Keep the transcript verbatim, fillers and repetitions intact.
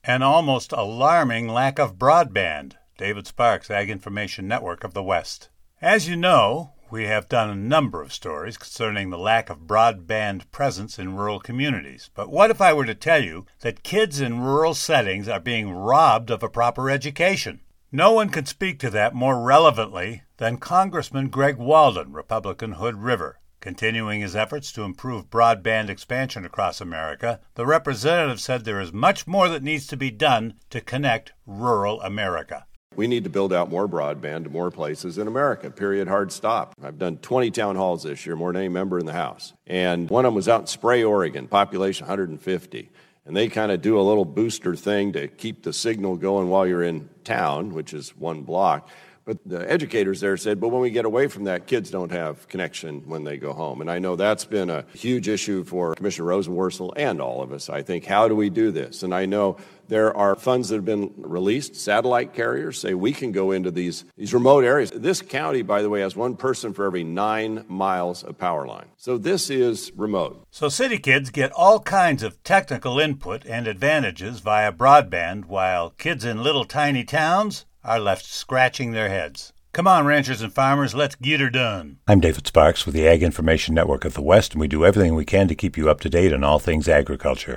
An almost alarming lack of broadband. David Sparks, Ag Information Network of the West. As you know, we have done a number of stories concerning the lack of broadband presence in rural communities. But what if I were to tell you that kids in rural settings are being robbed of a proper education? No one can speak to that more relevantly than Congressman Greg Walden, Republican Hood River. Continuing his efforts to improve broadband expansion across America, the representative said there is much more that needs to be done to connect rural America. We need to build out more broadband to more places in America, period, hard stop. I've done twenty town halls this year, more than any member in the House. And one of them was out in Spray, Oregon, population one hundred fifty. And they kind of do a little booster thing to keep the signal going while you're in town, which is one block. But the educators there said, but when we get away from that, kids don't have connection when they go home. And I know that's been a huge issue for Commissioner Rosenworcel and all of us. I think, how do we do this? And I know there are funds that have been released. Satellite carriers say we can go into these, these remote areas. This county, by the way, has one person for every nine miles of power line. So this is remote. So city kids get all kinds of technical input and advantages via broadband, while kids in little tiny towns are left scratching their heads. Come on, ranchers and farmers, let's get her done. I'm David Sparks with the Ag Information Network of the West, and we do everything we can to keep you up to date on all things agriculture.